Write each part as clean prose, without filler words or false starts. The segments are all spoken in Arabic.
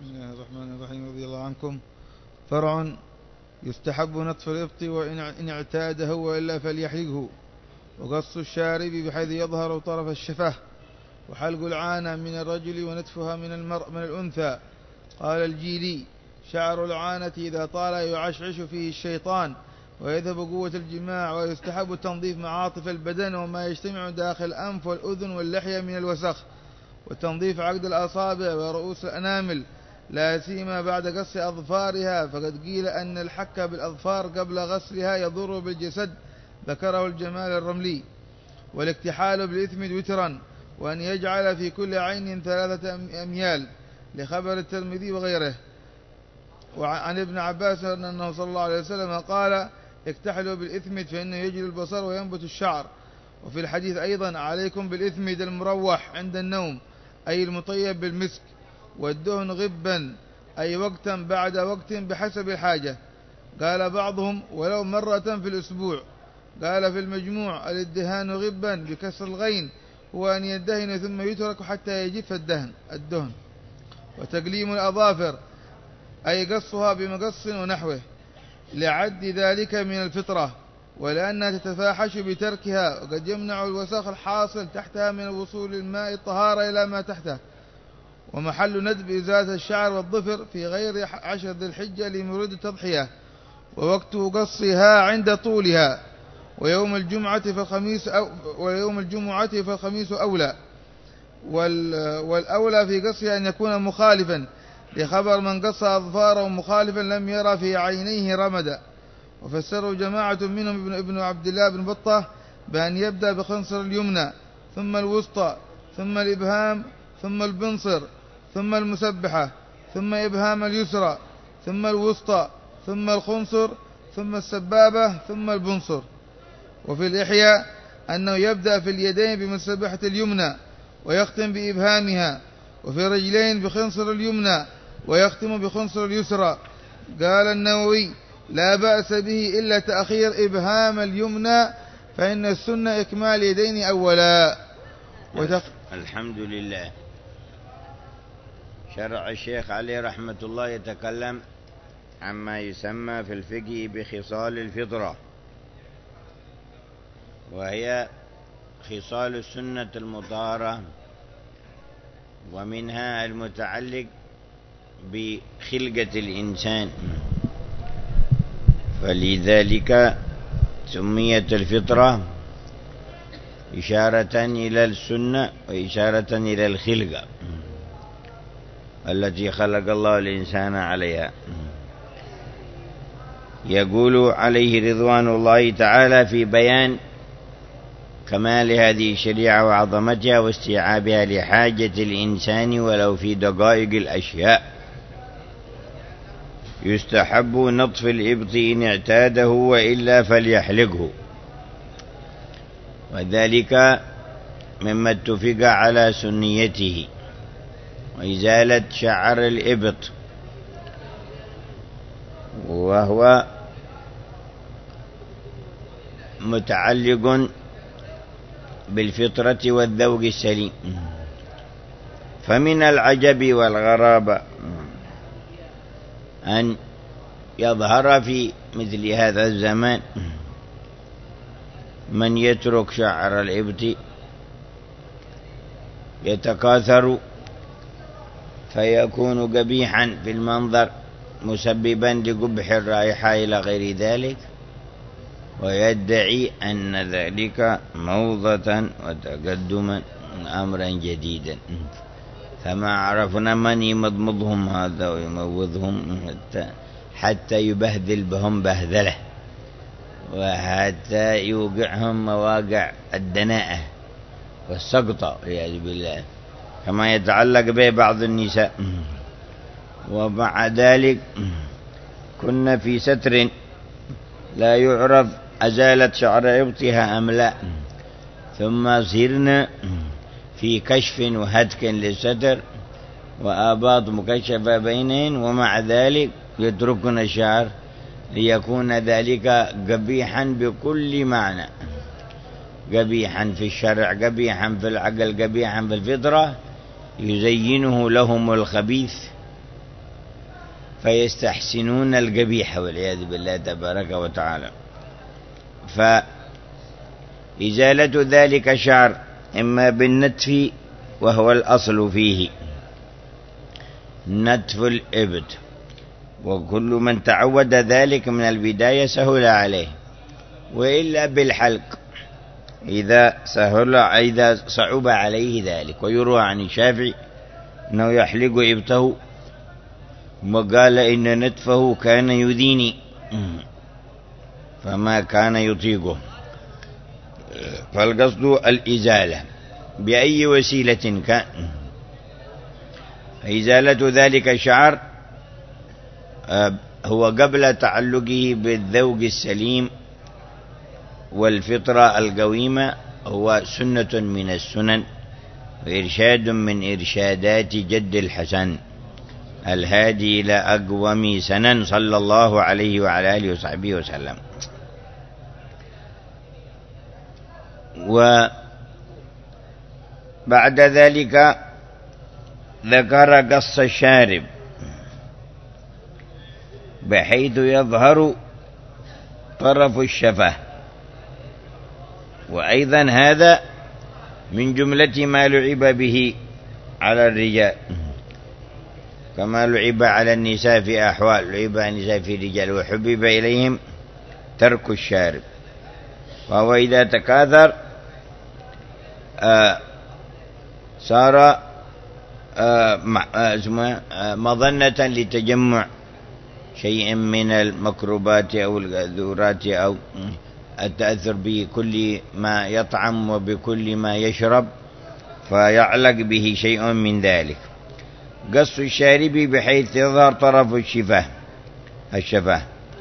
بسم الله الرحمن الرحيم. رضي الله عنكم. فرع: يستحب نطف الإبط وإن اعتاده وإلا فليحلقه، وقص الشارب بحيث يظهر طرف الشفة، وحلق العانة من الرجل ونتفها من الأنثى. قال الجيلي: شعر العانة إذا طال يعشعش فيه الشيطان ويذهب قوة الجماع، ويستحب تنظيف معاطف البدن وما يجتمع داخل الأنف والأذن واللحية من الوسخ، وتنظيف عقد الأصابع ورؤوس الأنامل، لا سيما بعد قص أظفارها، فقد قيل أن الحك بالأظفار قبل غسلها يضر بالجسد، ذكره الجمال الرملي. والاكتحال بالإثم وترا، وأن يجعل في كل عين 3 أميال، لخبر الترمذي وغيره. وعن ابن عباس أنه صلى الله عليه وسلم قال: اكتحلوا بالإثم فإنه يجل البصر وينبت الشعر. وفي الحديث أيضا: عليكم بالإثمد المروح عند النوم، أي المطيب بالمسك، والدهن غبا، أي وقتا بعد وقت بحسب الحاجة. قال بعضهم: ولو مرة في الأسبوع. قال في المجموع: الادهان غبا بكسر الغين هو أن يدهن ثم يترك حتى يجف الدهن. وتقليم الأظافر، أي قصها بمقص ونحوه، لعد ذلك من الفطرة، ولأنها تتفاحش بتركها، وقد يمنع الوسخ الحاصل تحتها من وصول الماء الطهارة إلى ما تحته. ومحل ندب إزالة الشعر والظفر في غير 10 ذي الحجة لمرود التضحية، ووقت قصها عند طولها، ويوم الجمعة فالخميس أولى. والأولى في قصها أن يكون مخالفا، لخبر: من قص أظفاره مخالفا لم يرى في عينيه رمدا. وفسروا جماعة منهم ابن عبد الله بن بطة بأن يبدأ بخنصر اليمنى، ثم الوسطى، ثم الإبهام، ثم البنصر، ثم المسبحة، ثم إبهام اليسرى، ثم الوسطى، ثم الخنصر، ثم السبابة، ثم البنصر. وفي الإحياء أنه يبدأ في اليدين بمسبحة اليمنى ويختم بإبهامها، وفي الرجلين بخنصر اليمنى ويختم بخنصر اليسرى. قال النووي: لا بأس به إلا تأخير إبهام اليمنى، فإن السنة إكمال يدين أولا. الحمد لله. شرع الشيخ عليه رحمة الله يتكلم عما يسمى في الفقه بخصال الفطرة، وهي خصال السنة المطهرة، ومنها المتعلق بخلقة الإنسان، فلذلك سميت الفطرة إشارة إلى السنة وإشارة إلى الخلقة التي خلق الله الإنسان عليها. يقول عليه رضوان الله تعالى في بيان كمال هذه الشريعة وعظمتها واستيعابها لحاجة الإنسان ولو في دقائق الأشياء: يستحب نطف الإبط إن اعتاده وإلا فليحلقه، وذلك مما اتفق على سنيته، وإزالة شعر الإبط، وهو متعلق بالفطرة والذوق السليم. فمن العجب والغرابة أن يظهر في مثل هذا الزمان من يترك شعر الإبط يتكاثر فيكون قبيحا في المنظر، مسببا لقبح الرائحة إلى غير ذلك، ويدعي أن ذلك موضة وتقدما أمرا جديدا. فما عرفنا من يمضمضهم هذا ويموضهم حتى يبهدل بهم بهذله، وحتى يوقعهم مواقع الدناءة والسقطة والعياذ بالله، كما يتعلق به بعض النساء. ومع ذلك كنا في ستر لا يعرف أزالت شعر إبطها أم لا، ثم صرنا في كشف وهتك للستر وآباط مكشفة بينهن، ومع ذلك يتركن الشعر ليكون ذلك قبيحا بكل معنى، قبيحا في الشرع، قبيحا في العقل، قبيحا في الفطرة. يزينه لهم الخبيث فيستحسنون القبيح والعياذ بالله تبارك وتعالى. فإزالة ذلك الشعر إما بالنتف، وهو الأصل فيه نتف الإبط، وكل من تعود ذلك من البداية سهل عليه، وإلا بالحلق إذا صعب عليه ذلك. ويروى عن الشافعي أنه يحلق إبطه، وقال إن نتفه كان يذيني فما كان يطيقه. فالقصد الإزالة بأي وسيلة كان. إزالة ذلك الشعر هو قبل تعلقه بالذوق السليم والفطرة القويمة، هو سنة من السنن وإرشاد من إرشادات جد الحسن الهادي إلى أقوم سنن صلى الله عليه وعلى آله وصحبه وسلم. وبعد ذلك ذكر قص الشارب بحيث يظهر طرف الشفة، وأيضا هذا من جملة ما لعب به على الرجال، كما لعب على النساء في أحوال، لعب على النساء في الرجال، وحبب إليهم ترك الشارب، وهو إذا تكاثر صار مظنة لتجمع شيء من الميكروبات أو الغذورات أو التأثر بكل ما يطعم وبكل ما يشرب، فيعلق به شيء من ذلك. قص الشارب بحيث يظهر طرف الشفاه.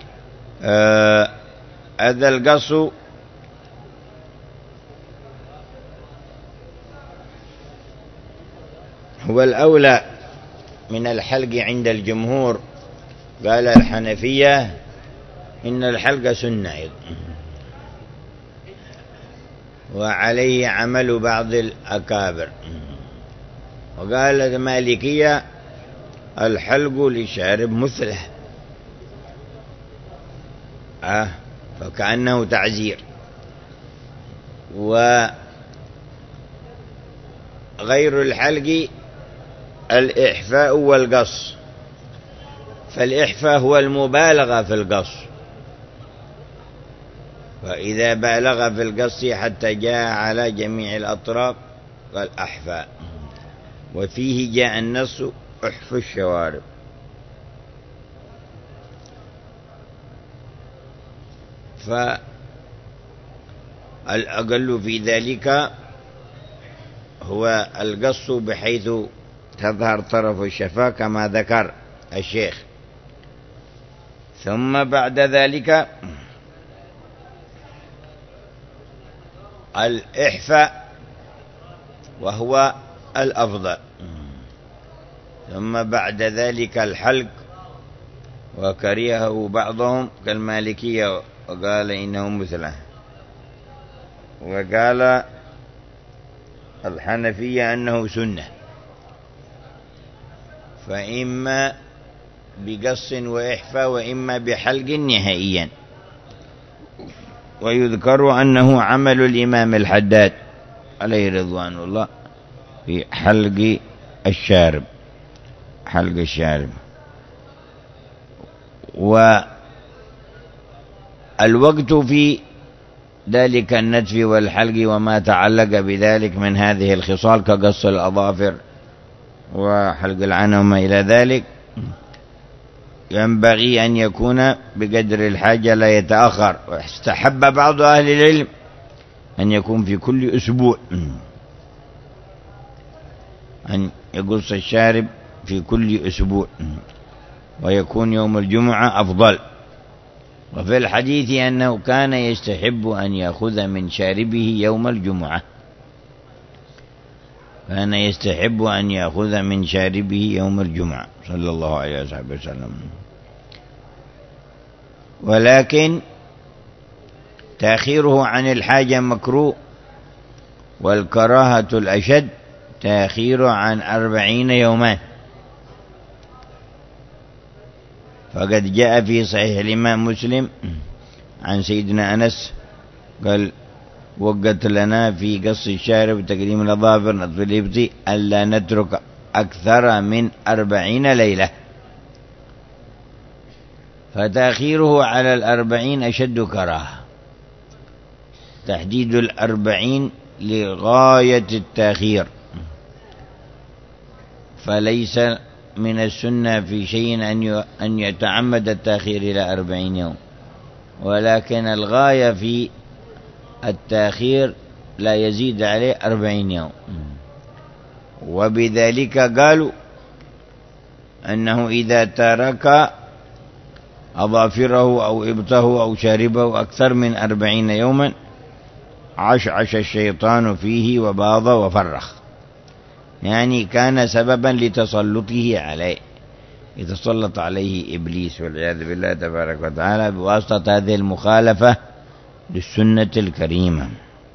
هذا القص هو الأولى من الحلق عند الجمهور. قال الحنفية إن الحلق سنة، وعليه عمل بعض الأكابر. وقال المالكية الحلق للشارب مثله، فكأنه تعزير. وغير الحلق الإحفاء والقص، فالإحفاء هو المبالغة في القص، فإذا بالغ في القص حتى جاء على جميع الأطراف قال أحفاء. وفيه جاء النص احف الشوارب. فالأقل في ذلك هو القص بحيث تظهر طرف الشفاه كما ذكر الشيخ. ثم بعد ذلك الإحفاء وهو الأفضل، ثم بعد ذلك الحلق، وكرهه بعضهم كالمالكية وقال إنه مثله. وقال الحنفية أنه سنة، فإما بقص وإحفاء وإما بحلق نهائيا. ويذكر أنه عمل الإمام الحداد عليه رضوان الله في حلق الشارب، حلق الشارب. والوقت في ذلك النتف والحلق وما تعلق بذلك من هذه الخصال كقص الأظافر وحلق العنة وما إلى ذلك ينبغي أن يكون بقدر الحاجة لا يتأخر. واستحب بعض أهل العلم أن يكون في كل أسبوع، أن يقص الشارب في كل أسبوع، ويكون يوم الجمعة أفضل. وفي الحديث أنه كان يستحب أن يأخذ من شاربه يوم الجمعة، كان يستحب أن يأخذ من شاربه يوم الجمعة صلى الله عليه وسلم. ولكن تأخيره عن الحاجة مكروه، والكراهة الأشد تأخير عن 40 يوما. فقد جاء في صحيح الإمام مسلم عن سيدنا أنس قال: وقت لنا في قص الشارب وتقديم الأظافر نطف الإبط ألا نترك أكثر من 40 ليلة، فتأخيره على 40 أشد كراهة. تحديد 40 لغاية التأخير، فليس من السنة في شيء أن يتعمد التأخير إلى 40 يوم، ولكن الغاية في التأخير لا يزيد عليه 40 يوم. وبذلك قالوا أنه إذا ترك أظافره أو إبطه أو شاربه أكثر من 40 يوما عشعش الشيطان فيه وباض وفرخ، يعني كان سببا لتسلطه عليه، يتسلط عليه إبليس والعياذ بالله تبارك وتعالى بواسطة هذه المخالفة للسنة الكريمة.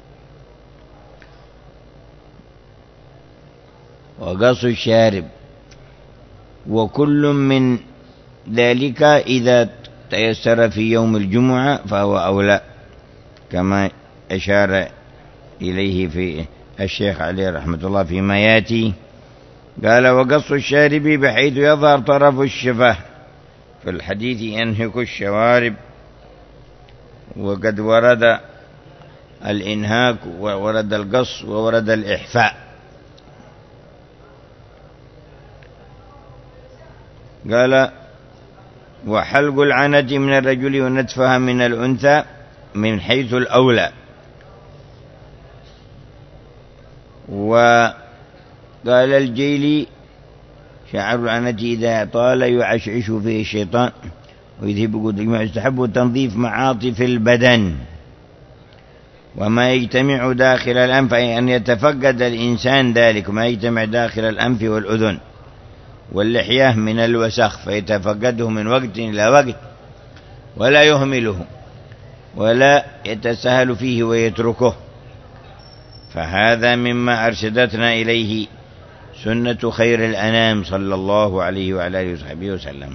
وقص الشارب، وكل من ذلك إذا تيسر في يوم الجمعة فهو أولى، كما أشار إليه في الشيخ عليه رحمة الله فيما ياتي. قال: وقص الشارب بحيث يظهر طرف الشفاه، في الحديث ينهك الشوارب، وقد ورد الإنهاك وورد القص وورد الإحفاء. قال: وحلق العنة من الرجل ونتفها من الأنثى من حيث الأولى. وقال الجيلي: شعر العنة إذا طال يعشعش فيه الشيطان ويذهب قدر، يستحب تنظيف معاطف البدن وما يجتمع داخل الأنف، أي أن يتفقد الإنسان ذلك ما يجتمع داخل الأنف والأذن واللحية من الوسخ، فيتفقده من وقت إلى وقت ولا يهمله ولا يتساهل فيه ويتركه، فهذا مما أرشدتنا إليه سنة خير الأنام صلى الله عليه وعلى آله وصحبه وسلم.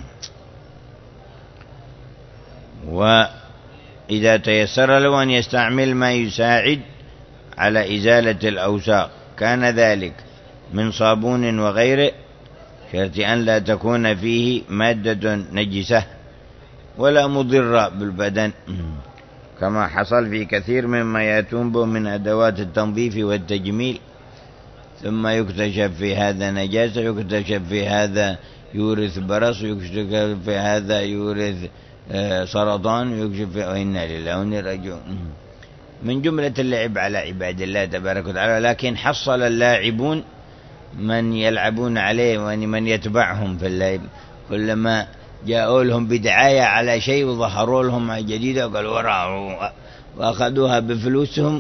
وإذا تيسر له أن يستعمل ما يساعد على إزالة الأوساخ كان ذلك من صابون وغيره، شرط أن لا تكون فيه مادة نجسة ولا مضرة بالبدن، كما حصل في كثير مما يأتون به من أدوات التنظيف والتجميل، ثم يكتشف في هذا نجاسة، يكتشف في هذا يورث برص، يكتشف في هذا يورث سرطان، يكتشف في إنا لله وإنا راجعون، من جملة اللعب على عباد الله تبارك وتعالى. لكن حصل اللاعبون من يلعبون عليه ومن يتبعهم في اللعب، كلما جاءوا لهم بدعاية على شيء وظهروا لهم جديدة وقالوا وراء، وأخذوها بفلوسهم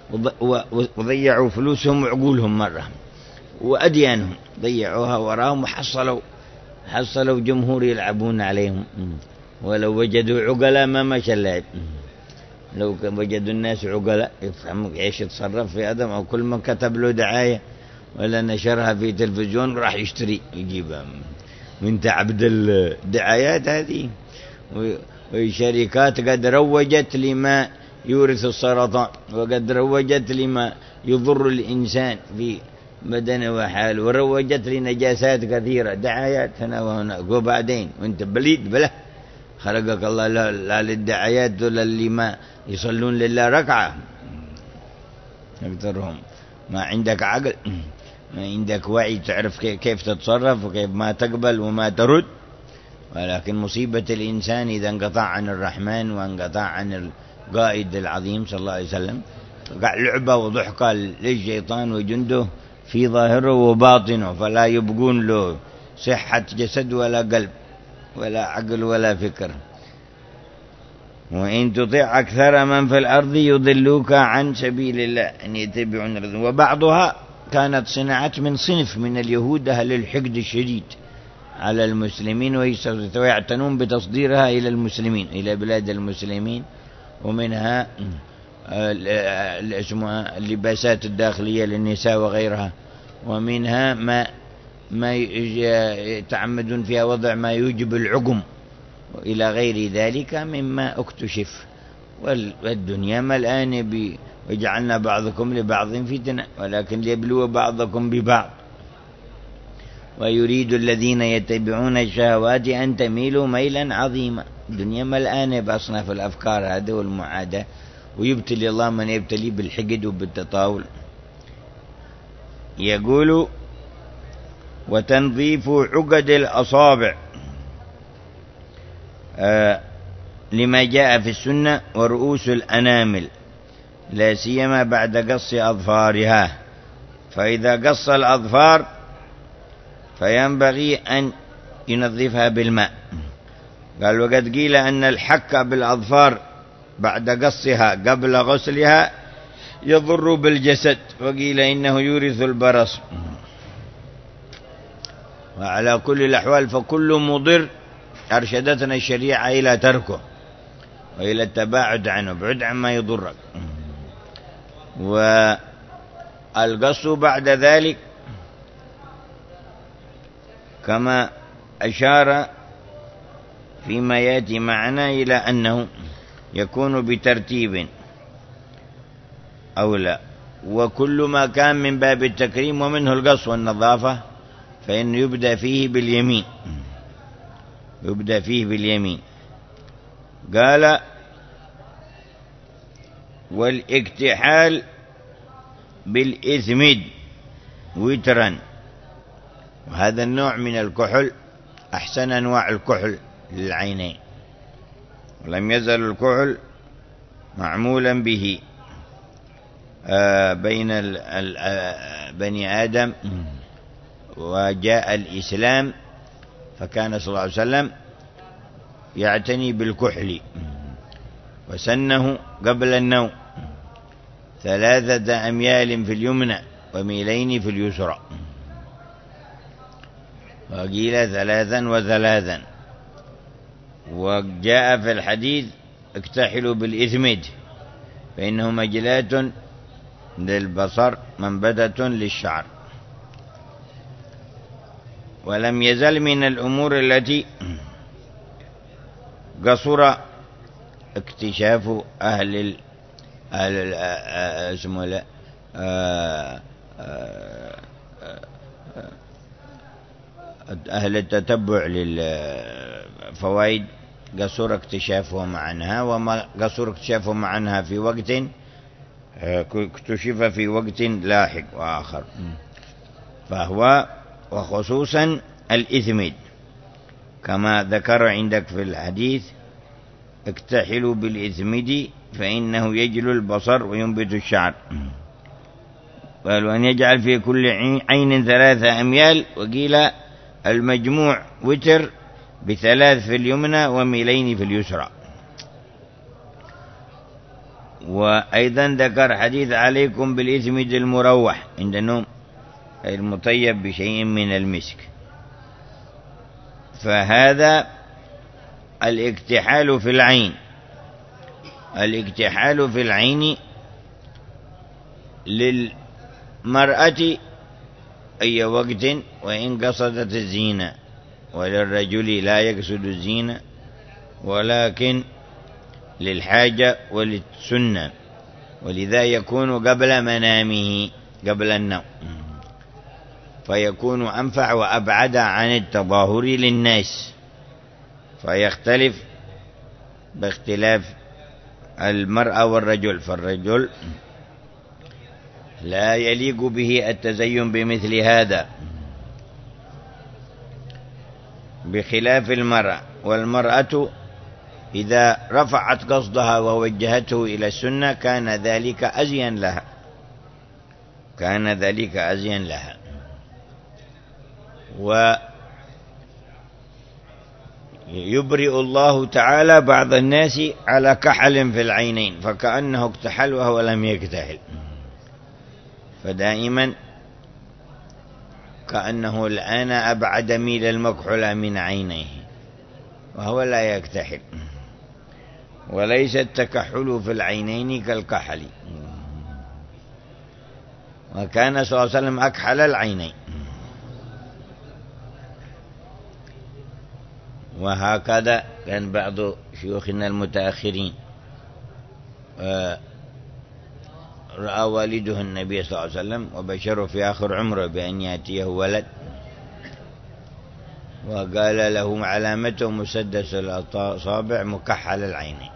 وضيعوا فلوسهم وعقولهم مرة وأديانهم ضيعوها وراهم، وحصلوا جمهور يلعبون عليهم. ولو وجدوا عقلاء ما مشى اللعب، لو وجدوا الناس عقلاء يفهموا ايش يتصرف في آدم، أو كل من كتب له دعاية ولا نشرها في تلفزيون راح يشتري يجيبها. وانت عبد الدعايات هذه، وشركات قد روجت لما يورث السرطان، وقد روجت لما يضر الإنسان في بدنه وحاله، وروجت لنجاسات كثيرة، دعايات هنا وهنا. وبعدين وانت بليد بله خلقك الله لا للدعايات ولا اللي ما يصلون لله ركعة أكثرهم. ما عندك عقل، ما عندك وعي تعرف كيف تتصرف وكيف ما تقبل وما ترد. ولكن مصيبة الإنسان إذا انقطع عن الرحمن وانقطع عن القائد العظيم صلى الله عليه وسلم، قع لعبة وضحكة للشيطان وجنده في ظاهره وباطنه، فلا يبقون له صحة جسد ولا قلب ولا عقل ولا فكر. وإن تطيع أكثر من في الأرض يضلوك عن سبيل الله أن يتبعون الرذل. وبعضها كانت صناعة من صنف من اليهود أهل الحقد الشديد على المسلمين، ويعتنون بتصديرها إلى المسلمين إلى بلاد المسلمين، ومنها اللباسات الداخلية للنساء وغيرها، ومنها ما يتعمدون فيها وضع ما يوجب العقم وإلى غير ذلك مما اكتشف. والدنيا ملآن وجعلنا بعضكم لبعض فتنة ولكن ليبلو بعضكم ببعض، ويريد الذين يتبعون الشهوات أن تميلوا ميلا عظيما. الدنيا ملآن بأصناف الأفكار هذا والمعاداة، ويبتلي الله من يبتلي بالحقد وبالتطاول. يقول: وتنظيف عقد الأصابع لما جاء في السنة، ورؤوس الأنامل لا سيما بعد قص أظفارها، فإذا قص الأظفار فينبغي أن ينظفها بالماء. قال: وقد قيل أن الحك بالأظفار بعد قصها قبل غسلها يضر بالجسد، وقيل إنه يورث البرص. وعلى كل الأحوال فكل مضر أرشدتنا الشريعة إلى تركه وإلى التباعد عنه، بعد عما يضرك. والقص بعد ذلك كما أشار فيما يأتي معنا إلى أنه يكون بترتيب أو لا، وكل ما كان من باب التكريم ومنه القص والنظافة فإنه يبدأ فيه باليمين. قال: والاكتحال بالإثمد وترا، وهذا النوع من الكحل أحسن أنواع الكحل للعينين، ولم يزل الكحل معمولا به بين بني آدم، وجاء الإسلام فكان صلى الله عليه وسلم يعتني بالكحل، وسنه قبل النوم 3 أميال في اليمنى وميلين في اليسرى، وقيل 3 و3. وجاء في الحديث: اكتحلوا بالإثمد فإنه مجلات للبصر منبتة للشعر. ولم يزل من الأمور التي قصر اكتشاف أهل التتبع للفوائد، قصر اكتشافهم عنها، وما قصر اكتشافهم عنها في وقت اكتشف في وقت لاحق وآخر. فهو وخصوصا الإثمد كما ذكر عندك في الحديث: اكتحلوا بالإثمد فإنه يجلو البصر وينبت الشعر. قالوا أن يجعل في كل عين 3 أميال، وقيل المجموع وتر ب3 في اليمنى وميلين في اليسرى. وأيضا ذكر حديث: عليكم بالإثمد المروح عند النوم، أي المطيب بشيء من المسك. فهذا الاكتحال في العين. الاكتحال في العين للمرأة أي وقت وإن قصدت الزينة، وللرجل لا يقصد الزينة ولكن للحاجة وللسنة، ولذا يكون قبل منامه قبل النوم، فيكون أنفع وأبعد عن التظاهر للناس، فيختلف باختلاف المرأة والرجل. فالرجل لا يليق به التزين بمثل هذا بخلاف المرأة. والمرأة إذا رفعت قصدها ووجهته إلى السنة كان ذلك أزين لها. ويبرئ الله تعالى بعض الناس على كحل في العينين فكأنه اكتحل وهو لم يكتحل، فدائما كأنه الآن أبعد ميل المكحل من عينيه وهو لا يكتحل. وليس التكحل في العينين كالكحل، وكان صلى الله عليه وسلم أكحل العينين. وهكذا كان بعض شيوخنا المتأخرين رأى والده النبي صلى الله عليه وسلم وبشره في آخر عمره بأن يأتيه ولد، وقال له علامته مسدس الأصابع مكحل العينين.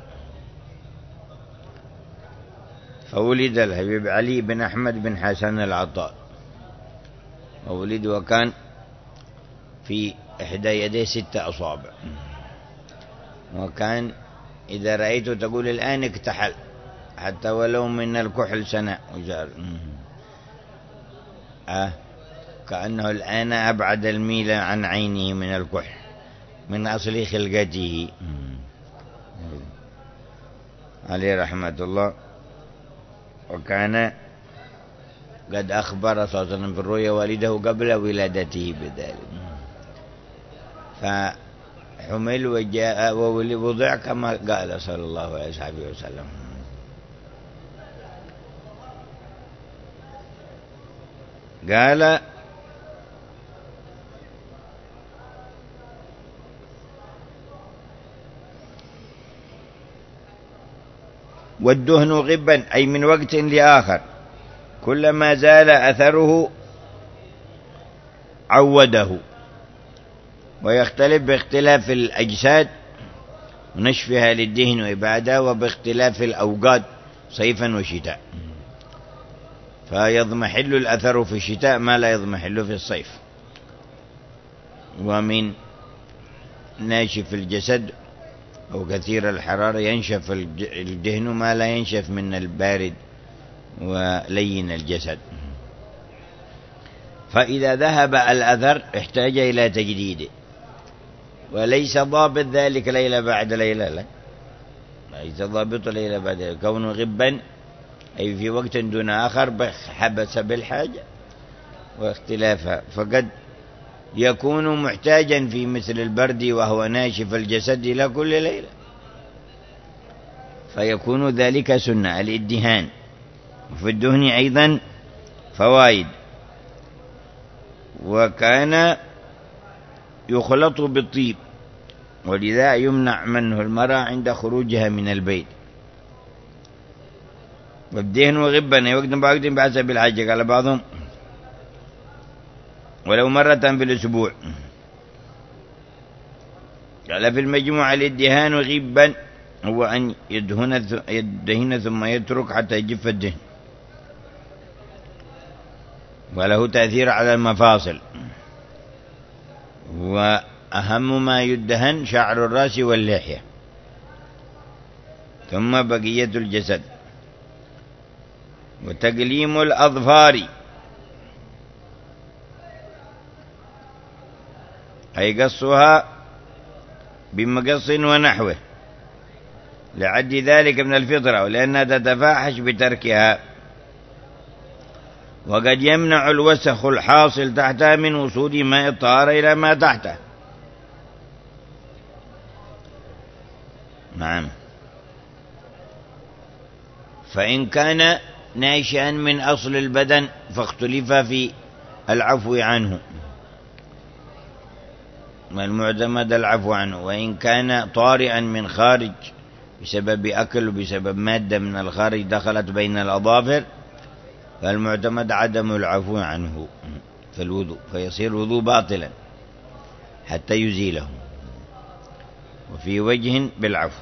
فولد الحبيب علي بن أحمد بن حسن العطار، وولد وكان في إحدى يديه 6 أصابع، وكان إذا رأيته تقول الآن اكتحل، حتى ولو من الكحل سنة وجار كأنه الآن أبعد الميل عن عينه من الكحل من أصل خلقته عليه رحمة الله. وكان قد أخبر صلى الله عليه وسلم في الرؤيا والده قبل ولادته بذلك، فحمل وجاء ووضع كما قال صلى الله عليه وسلم. قال والدهن غبا أي من وقت لآخر كلما زال أثره عوده، ويختلف باختلاف الأجساد ونشفها للدهن وإبادة، وباختلاف الأوقات صيفا وشتاء، فيضمحل الأثر في الشتاء ما لا يضمحل في الصيف. ومن ناشف الجسد أو كثير الحرارة ينشف الدهن ما لا ينشف من البارد ولين الجسد، فإذا ذهب الأثر احتاج إلى تجديده، وليس ضابط ذلك ليلة بعد ليلة، لا ليس ضابط ليلة بعد ليلة، كونه غبا أي في وقت دون آخر حبس بالحاجة واختلافها، فقد يكون محتاجا في مثل البرد وهو ناشف الجسد إلى كل ليلة، فيكون ذلك سنة الادهان. وفي الدهن أيضا فوائد، وكان يخلط بالطيب، ولذا يمنع منه المرأة عند خروجها من البيت. والدهن غبا وقت بعد بحسب الحاجة، قال بعضهم ولو مرة في الأسبوع. قال في المجموعة الادهان غبا هو أن يدهن ثم يترك حتى يجف الدهن، وله تأثير على المفاصل، وأهم ما يدهن شعر الرأس واللحية ثم بقية الجسد. وتقليم الأظفار أي قصها بمقص ونحوه لعد ذلك من الفطرة، ولأنها تتفاحش بتركها، وقد يمنع الوسخ الحاصل تحتها من وصول ماء الطهارة إلى ما تحته. نعم. فإن كان ناشئا من أصل البدن فاختلف في العفو عنه، والمعتمد العفو عنه. وإن كان طارئا من خارج بسبب أكل وبسبب مادة من الخارج دخلت بين الأظافر فالمعتمد عدم العفو عنه في الوضوء، فيصير الوضوء باطلا حتى يزيله، وفي وجه بالعفو.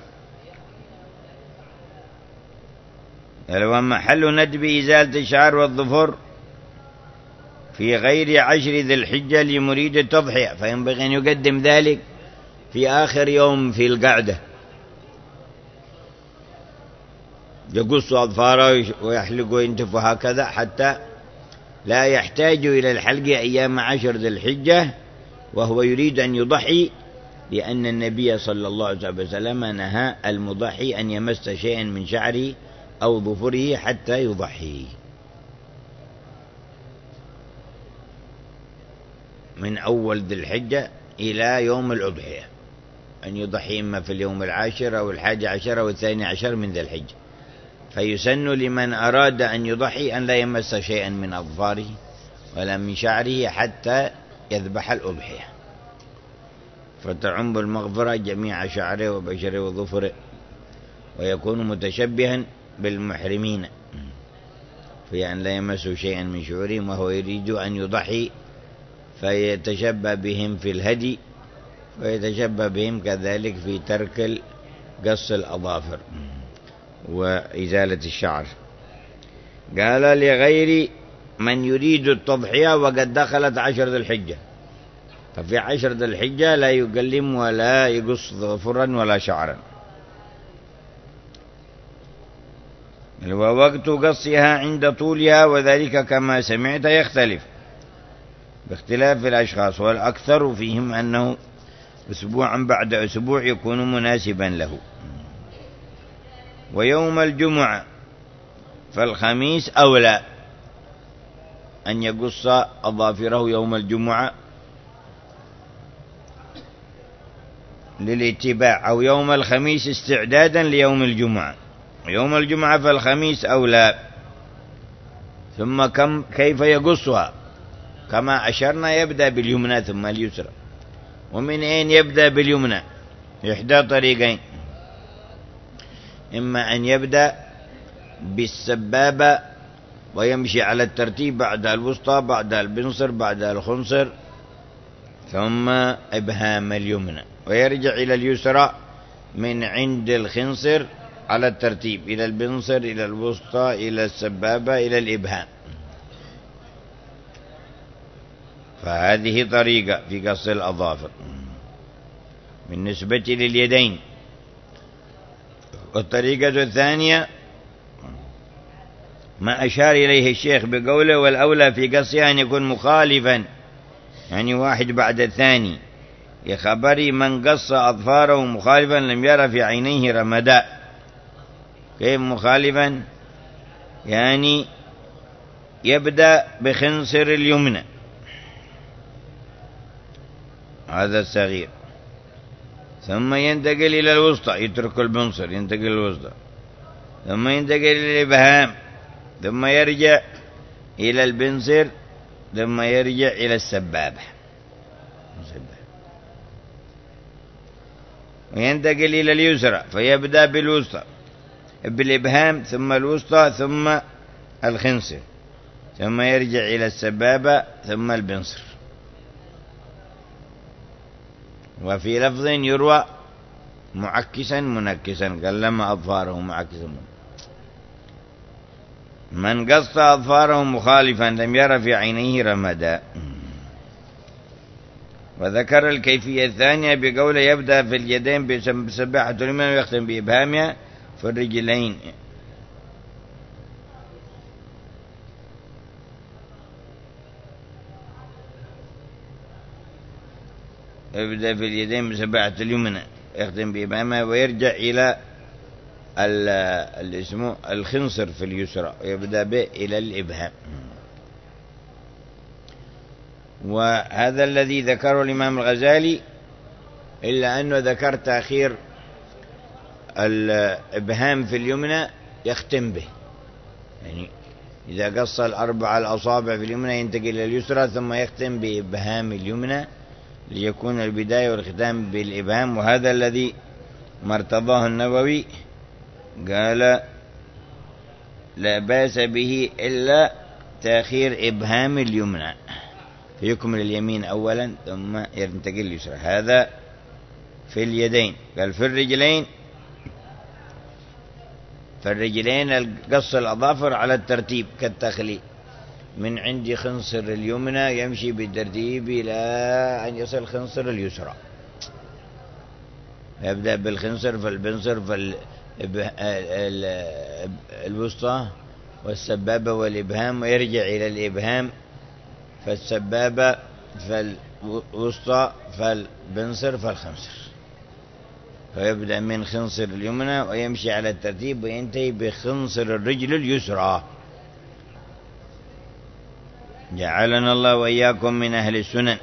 ومحل ندب إزالة الشعر والظفر في غير 10 ذي الحجة لمريد التضحية، فينبغي أن يقدم ذلك في آخر يوم في القعدة، يقص أظفاره ويحلق وينتف هكذا حتى لا يحتاج إلى الحلق أيام 10 ذي الحجة وهو يريد أن يضحي، لأن النبي صلى الله عليه وسلم نهى المضحي أن يمس شيئا من شعره أو ظفره حتى يضحي. من أول ذي الحجة إلى يوم الأضحية أن يضحي إما في اليوم 10 أو 11 أو 12 من ذي الحجة، فيسن لمن أراد أن يضحي أن لا يمس شيئا من أظفاره ولا من شعره حتى يذبح الأضحية. فتعم المغفرة جميع شعره وبشره وظفره، ويكون متشبها بالمحرمين في أن لا يمسوا شيئا من شعورهم، وهو يريد أن يضحي فيتشبه بهم في الهدي، ويتشبه بهم كذلك في ترك قص الأظافر وإزالة الشعر. قال لغير من يريد التضحية وقد دخلت 10 ذي الحجة، ففي 10 ذي الحجة لا يقلم ولا يقص ظفرا ولا شعرا. ووقت قصها عند طولها، وذلك كما سمعت يختلف باختلاف الأشخاص، والأكثر فيهم أنه أسبوعا بعد أسبوع يكون مناسبا له. ويوم الجمعة فالخميس أولى أن يقص أظافره يوم الجمعة للاتباع، أو يوم الخميس استعدادا ليوم الجمعة. يوم الجمعة فالخميس أولى. ثم كيف يقصها؟ كما أشرنا يبدأ باليمنى ثم اليسرى. ومن أين يبدأ باليمنى؟ إحدى طريقين: إما أن يبدأ بالسبابة ويمشي على الترتيب، بعد الوسطى، بعد البنصر، بعد الخنصر، ثم إبهام اليمنى، ويرجع إلى اليسرى من عند الخنصر على الترتيب إلى البنصر، إلى الوسطى، إلى السبابة، إلى الإبهام. فهذه طريقة في قص الأظافر بالنسبة لليدين. والطريقة الثانية ما أشار إليه الشيخ بقوله: والأولى في قصها أن يكون مخالفا، يعني واحد بعد الثاني، لخبر من قص أظفاره مخالفا لم ير في عينيه رمداء. كيف مخالفا؟ يعني يبدأ بخنصر اليمنى، هذا الصغير، ثم ينتقل إلى الوسطى، يترك البنصر، ينتقل إلى الوسطى، ثم ينتقل إلى الإبهام، ثم يرجع إلى البنصر، ثم يرجع إلى السبابة، وينتقل إلى اليسرى فيبدأ بالوسطى، بالإبهام، ثم الوسطى، ثم الخنصر، ثم يرجع إلى السبابة، ثم البنصر. وفي لفظ يروى معكسا منكسا، قلم أظفاره معكسا. من قص أظفاره مخالفا لم ير في عينيه رمدا. وذكر الكيفية الثانية بقوله: يبدأ في اليدين بسباحة اليمنى ويختم بإبهامها في الرجلين. يبدأ في اليدين بسباحة اليمنى يختم بإبهامها، ويرجع إلى الخنصر في اليسرى، ويبدأ به إلى الإبهام. وهذا الذي ذكره الإمام الغزالي، إلا أنه ذكر تأخير الإبهام في اليمنى يختم به، يعني إذا قص 4 الأصابع في اليمنى ينتقل إلى اليسرى ثم يختم بإبهام اليمنى، ليكون البداية والختام بالإبهام. وهذا الذي مرتضاه النووي، قال: لا بأس به إلا تأخير إبهام اليمنى، فيكمل اليمين أولا ثم ينتقل اليسرى. هذا في اليدين. قال: في الرجلين قص الأظافر على الترتيب كالتخلي، من عند خنصر اليمنى يمشي بالترتيب إلى أن يصل خنصر اليسرى، يبدأ بالخنصر فالبنصر فالوسطى والسبابة والإبهام، ويرجع إلى الإبهام فالسبابة فالوسطى فالبنصر فالخنصر، فيبدأ من خنصر اليمنى ويمشي على الترتيب وينتهي بخنصر الرجل اليسرى. جعلنا الله وإياكم من أهل السنن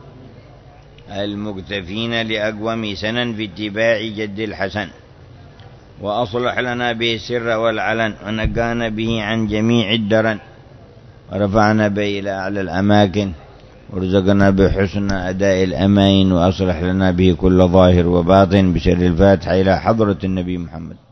المكتفين لأقوم سنن في اتباع جد الحسن، وأصلح لنا به السر والعلن، ونقانا به عن جميع الدرن، ورفعنا به إلى أعلى الأماكن، وارزقنا بحسن أداء الأمائن، وأصلح لنا به كل ظاهر وباطن، بشر الفاتحة إلى حضرة النبي محمد.